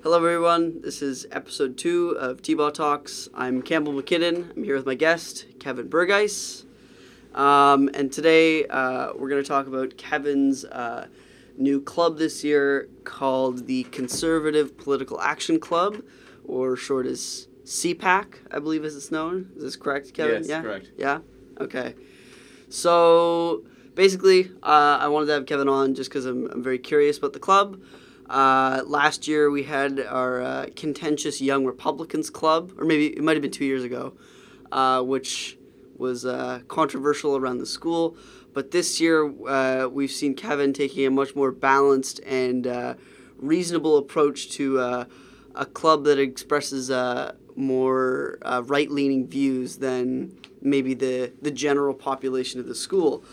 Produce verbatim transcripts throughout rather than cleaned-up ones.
Hello, everyone. This is episode two of T-Ball Talks. I'm Campbell McKinnon. I'm here with my guest, Kevin Burgeis. Um, and today uh, we're going to talk about Kevin's uh, new club this year called the Conservative Political Action Club, or short as C PAC, I believe as it's known. Is this correct, Kevin? Yes, yeah? correct. Yeah? Okay. So basically, uh, I wanted to have Kevin on just because I'm, I'm very curious about the club. Uh, last year we had our uh, contentious Young Republicans Club, or maybe it might have been two years ago, uh, which was uh, controversial around the school. But this year uh, we've seen Kevin taking a much more balanced and uh, reasonable approach to uh, a club that expresses uh, more uh, right-leaning views than maybe the, the general population of the school.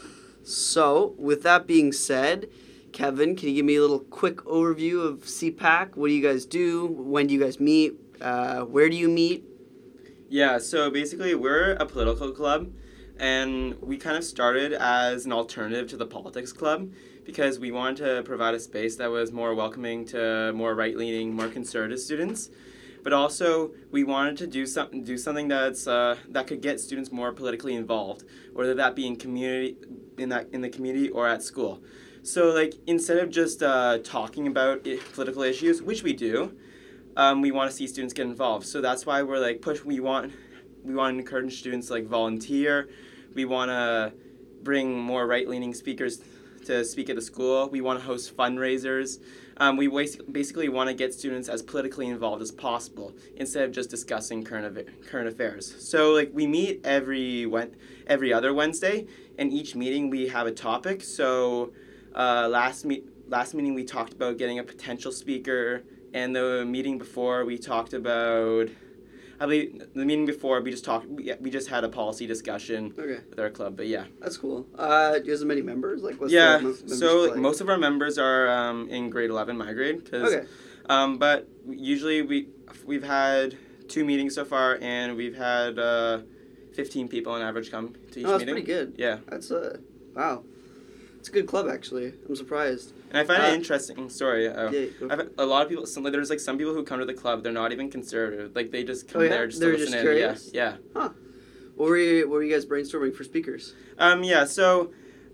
So with that being said, Kevin, can you give me a little quick overview of C PAC? What do you guys do? When do you guys meet? Uh, where do you meet? Yeah, so basically we're a political club, and we kind of started as an alternative to the politics club because we wanted to provide a space that was more welcoming to more right-leaning, more conservative students. But also, we wanted to do something, do something that's uh, that could get students more politically involved, whether that be in community, in that in the community or at school. So, like, instead of just uh, talking about I- political issues, which we do, um, we want to see students get involved. So that's why we're like push. We want we want to encourage students to, like, volunteer. We want to bring more right-leaning speakers to speak at the school. We want to host fundraisers. Um, we basically want to get students as politically involved as possible instead of just discussing current av- current affairs. So, like, we meet every Wed- every other Wednesday, and each meeting we have a topic. So. Uh, last meet last meeting we talked about getting a potential speaker, and the meeting before we talked about, I believe the meeting before we just talked we, we just had a policy discussion Okay. with our club. But yeah, That's cool. Uh, do you guys have many members? Like, what's yeah. the mem- So like, like? most of our members are um, in grade eleven, my grade. Cause, Okay. Um, but usually we we've had two meetings so far, and we've had uh, fifteen people on average come to each Oh, that's meeting. pretty good. Yeah. That's uh, wow. It's a good club, actually. I'm surprised. And I find Uh, it interesting. Sorry. Uh, Yeah, go I've, a lot of people. Some, there's like some people who come to the club. They're not even conservative. Like they just come Oh, yeah? there just They're to just listen curious? in. Yeah. Yeah. What were you, what were you guys brainstorming for speakers? Um. Yeah. So,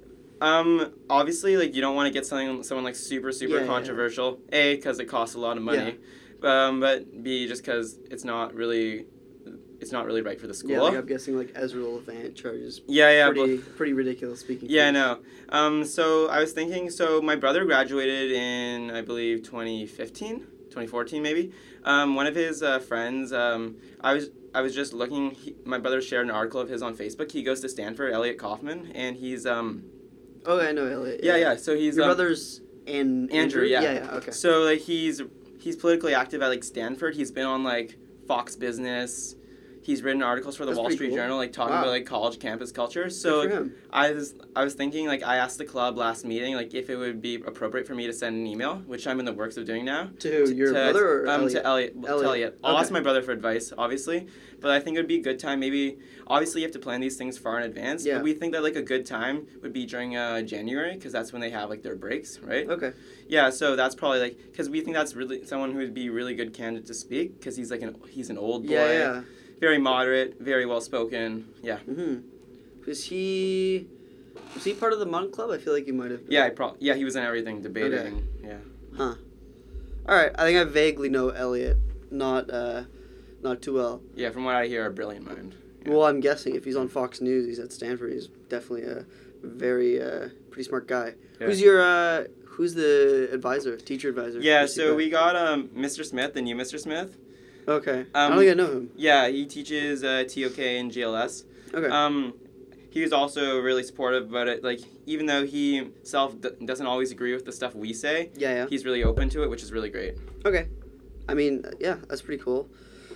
um. Obviously, like you don't want to get something someone like super super Yeah, yeah, controversial. A, because it costs a lot of money. Um. But B, just because it's not really, it's not really right for the school. Yeah, like I'm guessing like Ezra Levant charges yeah. Yeah. pretty, but- pretty ridiculous speaking Yeah, I fees. know. Um, so I was thinking, so my brother graduated in, I believe, twenty fifteen, twenty fourteen maybe. Um, one of his uh, friends, um, I was I was just looking, he, my brother shared an article of his on Facebook. He goes to Stanford, Elliot Kaufman, and he's, um, Oh, I know Elliot. yeah, yeah, so he's, Your um, brother's in Andrew, yeah. Yeah, yeah, okay. So, like, he's, he's politically active at, like, Stanford. He's been on, like, Fox Business. He's written articles for the That's Wall pretty Street cool. Journal, like, talking Wow. about, like, college campus culture. So, Good for like, him. I was I was thinking, like, I asked the club last meeting, like, if it would be appropriate for me to send an email, which I'm in the works of doing now. To who, your to, brother or um, Elliot? To Elliot. Elliot. To Elliot. I'll Okay. ask my brother for advice, obviously, but I think it would be a good time, maybe, obviously you have to plan these things far in advance, Yeah. but we think that, like, a good time would be during uh, January, because that's when they have, like, their breaks, right? Okay. Yeah, so that's probably, like, because we think that's really someone who would be a really good candidate to speak, because he's, like, an, he's an old boy. Yeah, yeah. Very moderate, very well spoken. Yeah. Mm-hmm. Was he was he part of the Mon Club? I feel like he might have been. Yeah, I pro- yeah, he was in everything, debating. Yeah. Huh. All right. I think I vaguely know Elliot, not uh, not too well. Yeah, from what I hear, a brilliant mind. Yeah. Well, I'm guessing if he's on Fox News, he's at Stanford. He's definitely a very uh, pretty smart guy. Yeah. Who's your uh, who's the advisor, teacher advisor? Yeah, for so C PAC? we got um Mister Smith, the new Mister Smith. Okay. I Um, don't think I know him. Yeah, he teaches uh, T O K and G L S. Okay. Um, he was also really supportive about it. Like, even though he himself d- doesn't always agree with the stuff we say, yeah, yeah. he's really open to it, which is really great. Okay. I mean, yeah, that's pretty cool.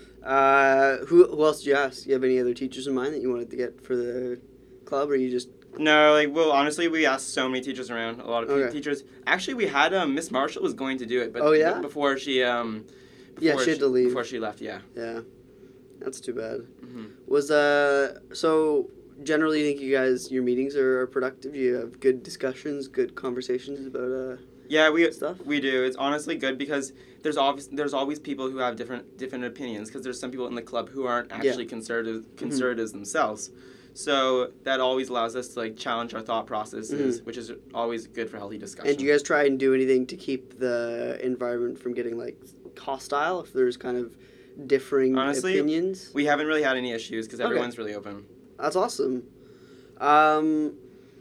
Uh, who who else did you ask? Do you have any other teachers in mind that you wanted to get for the club, or you just No, like, well, honestly, we asked so many teachers around. A lot of Okay. teachers. Actually, we had um, Miss Marshall was going to do it, but Oh, yeah? b- before she um, Yeah, before she had to leave. Before she left, yeah. Yeah, that's too bad. hmm Was uh so generally you think you guys your meetings are, are productive? You have good discussions, good conversations about uh Yeah, we stuff? we do. It's honestly good because there's always there's always people who have different different opinions because there's some people in the club who aren't actually Yeah. conservative Mm-hmm. conservatives themselves. So that always allows us to like challenge our thought processes, Mhm. which is always good for healthy discussion. And do you guys try and do anything to keep the environment from getting like hostile if there's kind of differing Honestly, opinions? we haven't really had any issues because Okay. everyone's really open. That's awesome. Um,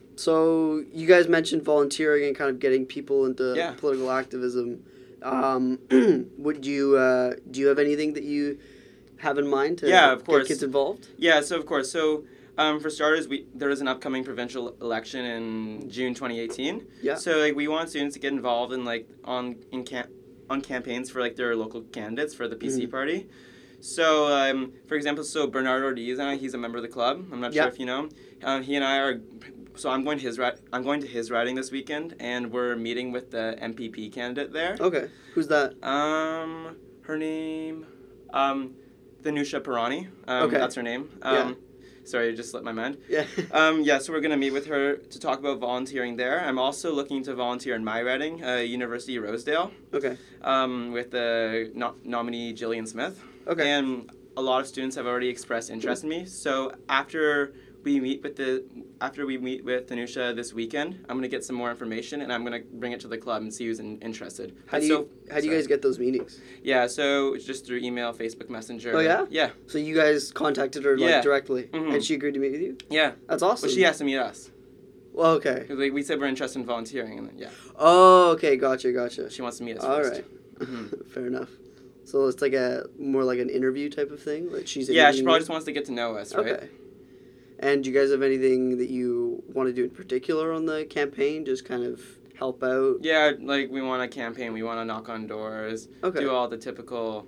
so you guys mentioned volunteering and kind of getting people into Yeah. political activism. Um, would you uh, do you have anything that you have in mind to Yeah, of course. get kids involved? Yeah, so of course, so um, for starters, we there is an upcoming provincial election in June twenty eighteen. Yeah. So like we want students to get involved in like on in camp on campaigns for like their local candidates for the P C Mhm. party. So um, for example, so Bernard Ortiz, uh, he's a member of the club. I'm not Yeah. sure if you know him. Um, he and I are. So I'm going to his ri- I'm going to his riding this weekend, and we're meeting with the M P P candidate there. Okay. Who's that? Um, her name, um, Thanusha Parani. Um, Okay. That's her name. Um, Yeah. Sorry, it just slipped my mind. Yeah. Um, yeah, so we're going to meet with her to talk about volunteering there. I'm also looking to volunteer in my riding, uh, University of Rosedale, Okay. um, with the no- nominee Jillian Smith. Okay. And a lot of students have already expressed interest in me. So after we meet with the after we meet with Thanusha this weekend, I'm gonna get some more information and I'm gonna bring it to the club and see who's in, interested. How And do you so, how do you sorry. guys get those meetings? Yeah, so it's just through email, Facebook Messenger. Oh, yeah? Yeah, So you guys contacted her like Yeah. directly, Mhm. and she agreed to meet with you. yeah. That's awesome. But she has to meet us. Well, okay. 'Cause, like, we said we're interested in volunteering, and then, yeah, Oh, okay. Gotcha. Gotcha. she wants to meet us All first. right. Mhm. Fair enough. So it's like a more like an interview type of thing. Like she's Yeah, she interviewing probably you? just wants to get to know us, right? Okay. And do you guys have anything that you want to do in particular on the campaign? Just kind of help out. Yeah, like we want a campaign, we want to knock on doors, Okay. do all the typical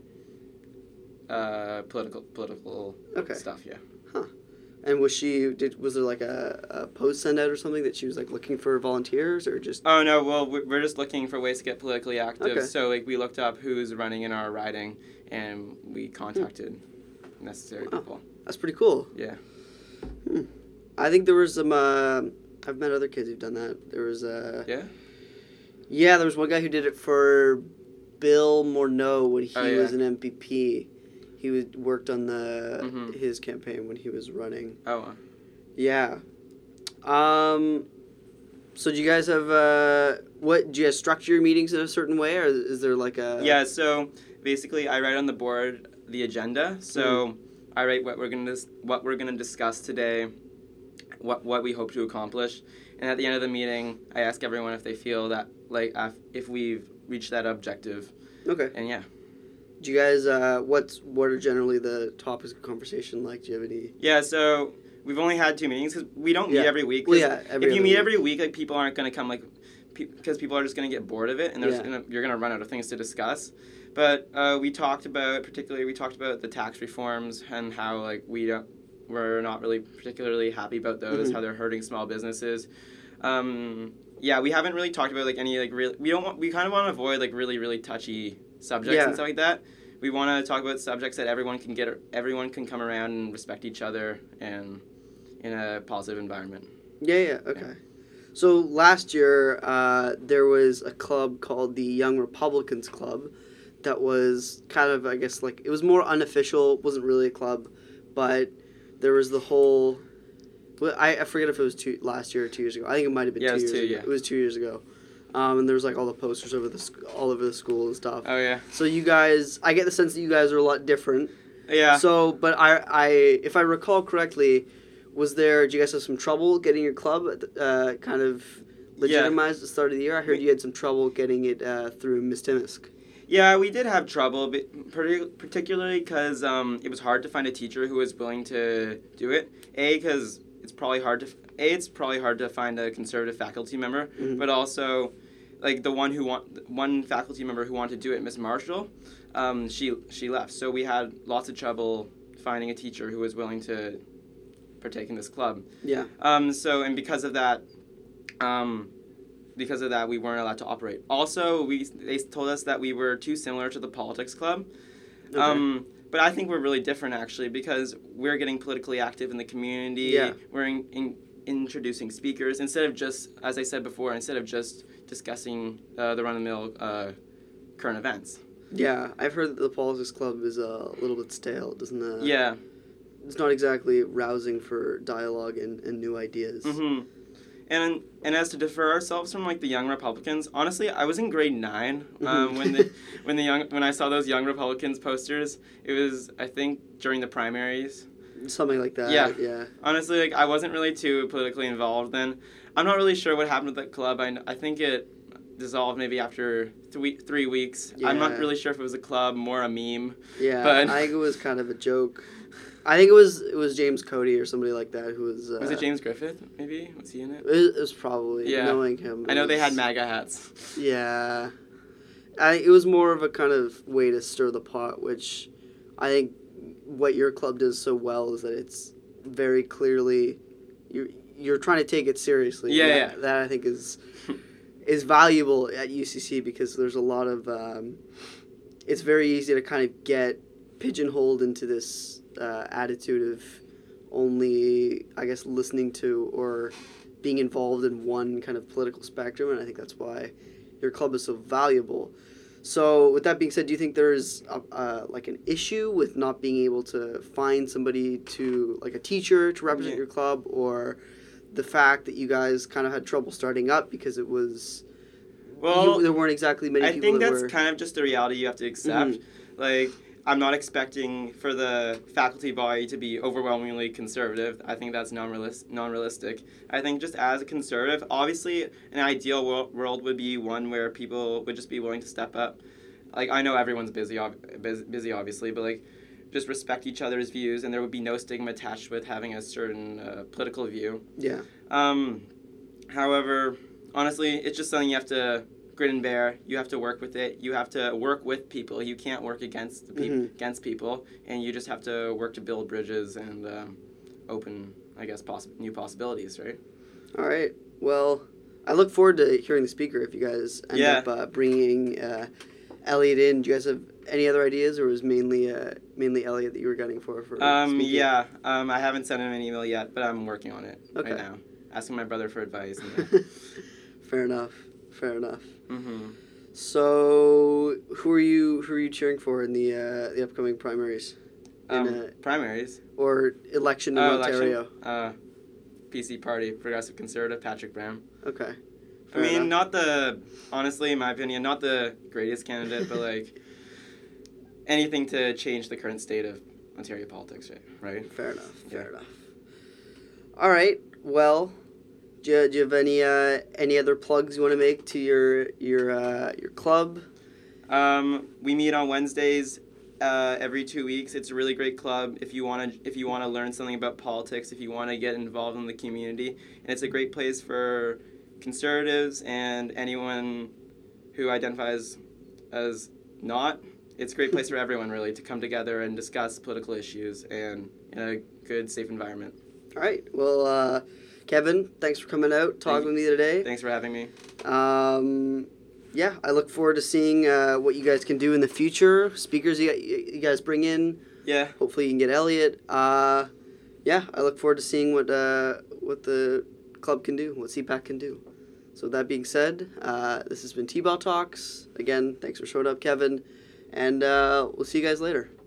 uh, political political Okay. stuff. Yeah. And was she did was there like a, a post send out or something that she was like looking for volunteers or just Oh no, well we- we're just looking for ways to get politically active. Okay. So like we looked up who's running in our riding, and we contacted necessary Wow. people. That's pretty cool. Yeah. Hmm. I think there was some. Uh, I've met other kids who've done that. There was uh, Yeah. yeah, there was one guy who did it for Bill Morneau when he Oh, yeah. was an M P P. He was, worked on the Mhm. his campaign when he was running. Oh. uh, Yeah. Um. So do you guys have uh what do you guys structure your meetings in a certain way, or is there like a Yeah. So basically, I write on the board the agenda. So Mm-hmm. I write what we're gonna dis- what we're gonna discuss today, what what we hope to accomplish, and at the end of the meeting, I ask everyone if they feel that like if, if we've reached that objective, Okay. and yeah. Do you guys uh what's what are generally the topics of conversation like? Do you have any? Yeah, so we've only had two meetings because we don't meet Yeah. every week. 'cause Well, yeah, every if you other meet week. every week, like people aren't gonna come like, because people are just gonna get bored of it, and there's Yeah. gonna, you're gonna run out of things to discuss. But uh, we talked about particularly we talked about the tax reforms and how like we don't we're not really particularly happy about those, Mhm. how they're hurting small businesses. Um, yeah, we haven't really talked about like any like real. We don't want. We kind of want to avoid like really really touchy subjects Yeah. and stuff like that. We want to talk about subjects that everyone can get, everyone can come around and respect each other, and in a positive environment. Yeah, yeah, okay. So last year, uh, there was a club called the Young Republicans Club that was kind of, I guess, like, it was more unofficial, wasn't really a club, but there was the whole, well, I, I forget if it was two, last year or two years ago. I think it might have been Yeah, two it was years two, ago. yeah. It was two years ago. Um, and there was, like, all the posters over the sc- all over the school and stuff. Oh yeah. So you guys, I get the sense that you guys are a lot different. Yeah. So, but I, I, if I recall correctly, was there? Did you guys have some trouble getting your club uh, kind of legitimized at the start of the year? I heard you had some trouble getting it uh, through Miss Timisk. Yeah, we did have trouble, but partic- particularly because um, it was hard to find a teacher who was willing to do it. A, because it's probably hard to a it's probably hard to find a conservative faculty member, Mhm. but also, like the one who want one faculty member who wanted to do it, Miss Marshall, um, she she left. So we had lots of trouble finding a teacher who was willing to partake in this club. Yeah. Um, so and because of that, um, because of that, we weren't allowed to operate. Also, we they told us that we were too similar to the politics club. Okay. Um, but I think we're really different actually because we're getting politically active in the community. Yeah. We're in, in, introducing speakers instead of just, as I said before, instead of just discussing uh, the run-of-the-mill uh, current events. Yeah, I've heard that the politics club is a little bit stale, doesn't it? Yeah. It's not exactly rousing for dialogue and, and new ideas. Mm-hmm. And and as to defer ourselves from like the Young Republicans, honestly, I was in grade nine um, when the when the young when I saw those Young Republicans posters. It was, I think, during the primaries. Something like that. Yeah. Yeah. Honestly, like I wasn't really too politically involved then. I'm not really sure what happened with that club. I, I think it dissolved maybe after three three weeks. Yeah. I'm not really sure if it was a club, more a meme. Yeah. But I think it was kind of a joke. I think it was it was James Cody or somebody like that who was. Uh, was it James Griffith? Maybe was he in it? It was, it was probably Yeah. knowing him. I know was, they had MAGA hats. Yeah, I it was more of a kind of way to stir the pot, which I think what your club does so well is that it's very clearly you're you're trying to take it seriously. Yeah, that, yeah. That I think is is valuable at U C C because there's a lot of. Um, it's very easy to kind of get pigeonholed into this. Uh, attitude of only, I guess, listening to or being involved in one kind of political spectrum, and I think that's why your club is so valuable. So, with that being said, do you think there's a, uh, like an issue with not being able to find somebody to, like a teacher to represent Yeah. your club, or the fact that you guys kind of had trouble starting up because it was, Well, you, there weren't exactly many I people think that that's were. kind of just the reality you have to accept. Mm-hmm. Like, I'm not expecting for the faculty body to be overwhelmingly conservative. I think that's non-realis- non-realistic. I think just as a conservative, obviously an ideal world, world would be one where people would just be willing to step up. Like, I know everyone's busy, ob- bus- busy obviously, but like, just respect each other's views, and there would be no stigma attached with having a certain uh, political view. Yeah. Um, however, honestly, it's just something you have to grit and bear. You have to work with it. You have to work with people. You can't work against the peop- Mhm. against people, and you just have to work to build bridges and um, open, I guess, poss- new possibilities, right? All right. Well, I look forward to hearing the speaker if you guys end Yeah. up uh, bringing uh, Elliot in. Do you guys have any other ideas, or was mainly uh, mainly Elliot that you were gunning for? for Um, speaking? yeah. Um, I haven't sent him an email yet, but I'm working on it Okay. right now. Asking my brother for advice. And, Fair enough. Fair enough. mm-hmm. So, who are you who are you cheering for in the uh, the upcoming primaries? In, Um, uh, primaries. or election in Oh, Ontario? election. Uh, P C Party, Progressive Conservative, Patrick Brown. Okay. I Fair mean, enough. not the, honestly, in my opinion, not the greatest candidate, but like anything to change the current state of Ontario politics, right? Right? Fair enough. Fair Yeah. enough. All right. Well, do you, do you have any uh, any other plugs you want to make to your your uh, your club? Um, we meet on Wednesdays uh, every two weeks. It's a really great club if you want to if you want to learn something about politics, if you want to get involved in the community, and it's a great place for conservatives and anyone who identifies as not. It's a great place for everyone, really, to come together and discuss political issues and in a good, safe environment. All right. Well, uh, Kevin, thanks for coming out, talking Thank with me today. Thanks for having me. Um, yeah, I look forward to seeing uh, what you guys can do in the future. Speakers you, you guys bring in. Yeah. Hopefully you can get Elliot. Uh, yeah, I look forward to seeing what uh, what the club can do, what C PAC can do. So with that being said, uh, this has been T-Ball Talks. Again, thanks for showing up, Kevin. And uh, we'll see you guys later.